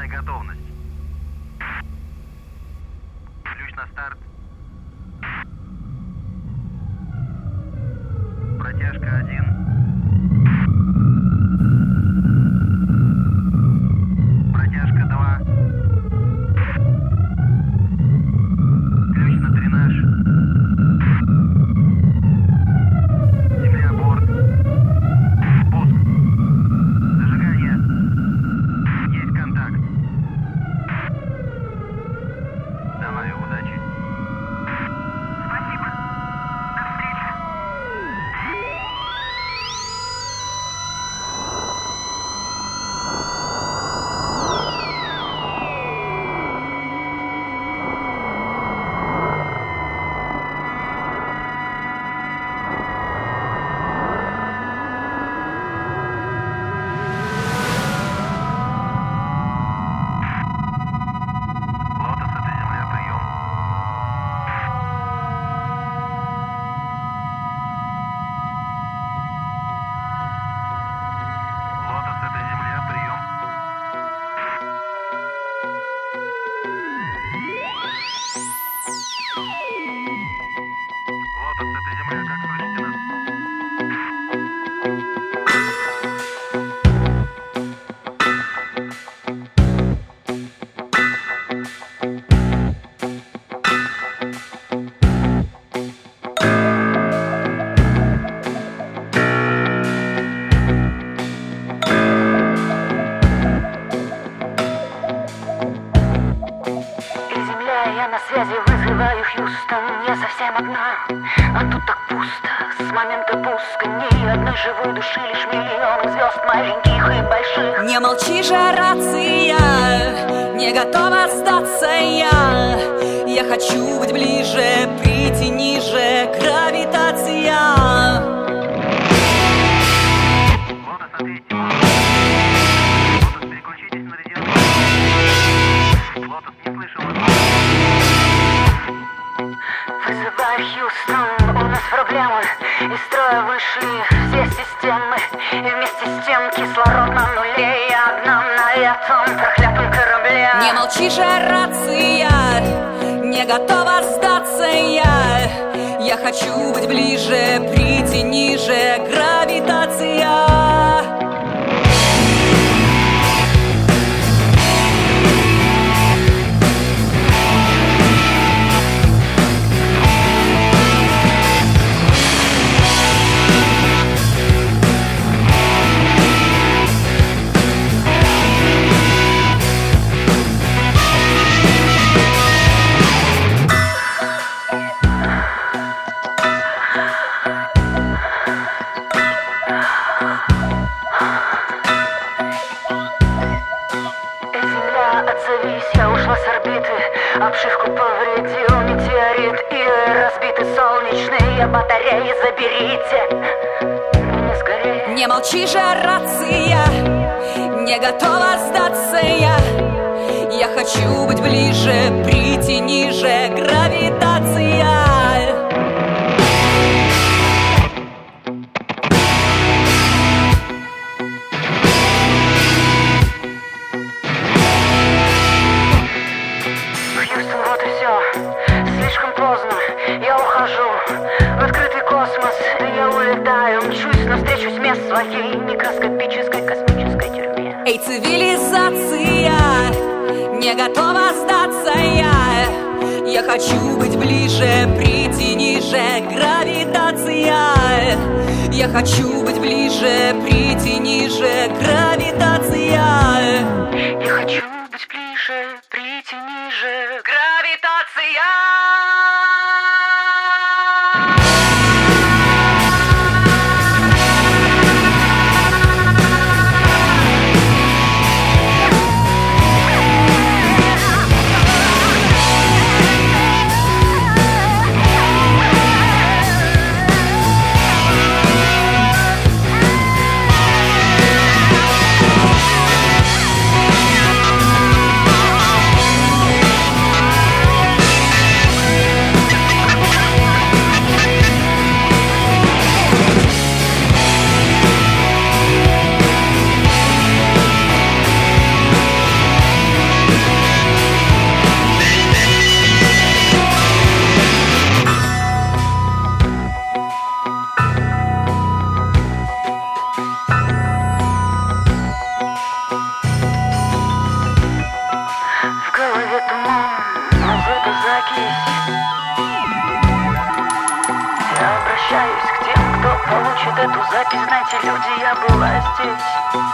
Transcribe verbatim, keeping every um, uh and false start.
готовность. Ключ на старт. Протяжка один. Протяжка два. Ключ на дренаж. Земля, борт. Спуск. Зажигание. Есть контакт. Давай, удачи. Спасибо. До встречи. Лотос, это Земля, прием. Лотос, это Земля, прием. Лотос, это Земля, как слышите нас? И земля, я на связи, вызываю Хьюстон. Я совсем одна, а тут так пусто. С момента пуска ни одной живой души, лишь миллионы звезд маленьких и больших. Не молчи же, рация, не готова сдаться я. Я хочу быть ближе, прийти ниже, гравитация. Лотос, ответьте. Лотос, переключитесь на радиостанцию. Лотос, не слышу вас. Вызываю Хьюстон, у нас проблемы. Из строя вышли все системы. И вместе с тем кислород на нуле. Я одна на этом проклятом корабле. Не молчи же, рация, не готова сдаться я. Я хочу быть ближе, прийти ниже, гравитация. Земля, отзовись, я ушла с орбиты. Обшивку повредил метеорит. И разбиты солнечные батареи. Заберите меня скорее. Не молчи же, рация, не готова сдаться я. Я хочу быть ближе, прийти ниже, гравитация. Хьюстон, вот и все. Слишком поздно, я ухожу в открытый космос. Я улетаю, мчусь навстречу тьме своей микроскопической космической тюрьме. Эй, цивилизация, не готова сдаться я. Я хочу быть ближе, прийти ниже, гравитация. Я хочу быть ближе, прийти ниже, гравитация. Я хочу быть ближе, прийти ниже. Гравитация! где я была здесь.